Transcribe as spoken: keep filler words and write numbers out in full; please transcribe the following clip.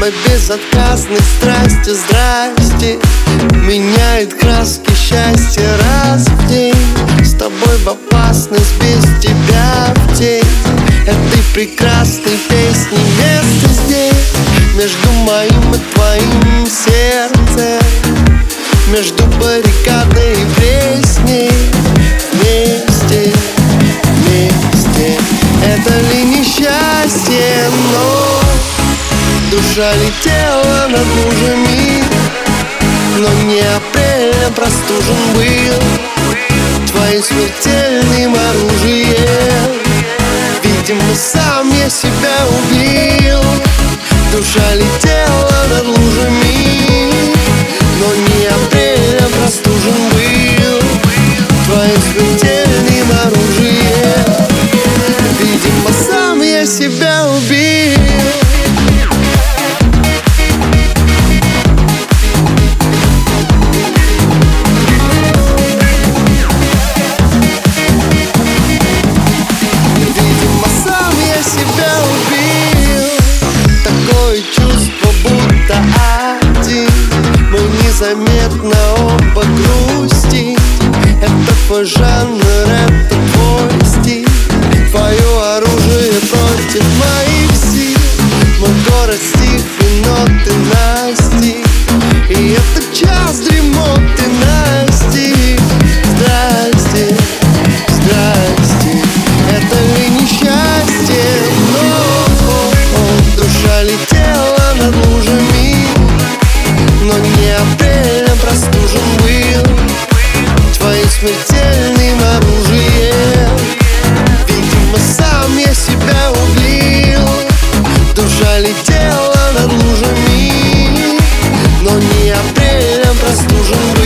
Мой безотказной страсти, здрасте, меняет краски счастья раз в день. С тобой в опасность, без тебя в тень этой прекрасной песни место здесь. Между моим и твоим сердцем, между баррикадой и пресней. Вместе, вместе, это ли несчастье? Но душа летела над лужами, но не апрелем простужен был твоим смертельным оружием. Видимо, сам я себя убил. Душа летела над лужами, но не апрелем простужен был твоим смертельным оружием. Видимо, сам я себя убил. Заметно оба грусти. Это твой жанр, это твой стиль. Твое оружие против моих сил. Мой город стих, и ноты настиг. И это час дремоты настиг. Здрасте, здрасте, это ли несчастье? Но душа летела над лужами, но не апрелем простужен был твоим смертельным оружием. Видимо, сам я себя убил. Душа летела над лужами, но не апрелем простужен был